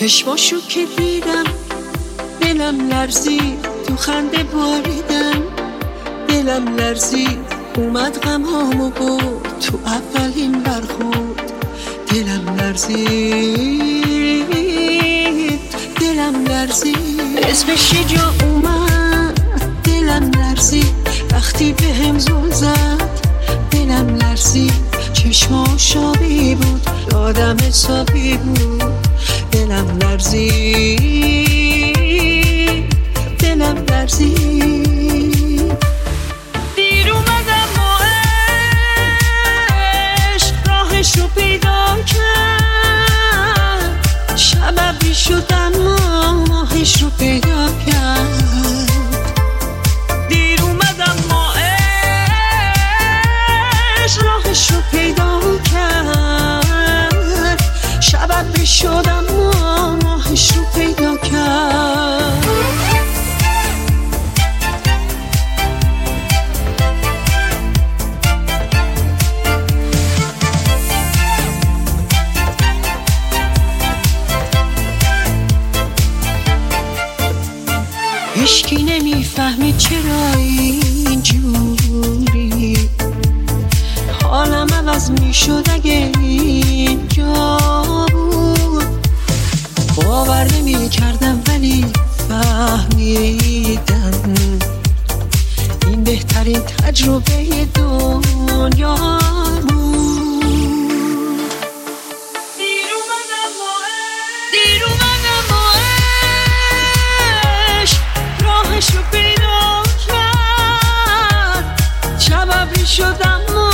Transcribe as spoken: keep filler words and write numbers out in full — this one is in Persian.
چشماشو که دیدم دلم لرزید، تو خنده باریدم دلم لرزید، اومد غم هامو برد تو اولین برخورد. دلم لرزید دلم لرزید، اسمش یه جا اومد دلم لرزید، وقتی به هم زل زد دلم لرزید، چشماش آبی بود یادم حسابی بود. دلم لرزید دلم لرزید، دیر اومدم با عشق راهشو پیدا کرد، شبابی شدم ماهش رو پیدا کرد. دیر اومدم با عشق راهشو پیدا کرد، شبابی شدم ماهش رو پیدا کرد. هیچکی نمیفهمی چرا اینجوری، حالم عوض میشد اگه اینجا بود. باور نمیکردم ولی فهمیدم این بهترین تجربه دنیا بود. دیر اومدم با دیر اومدم با عشق راهشو پیدا کرد، شبابی شدم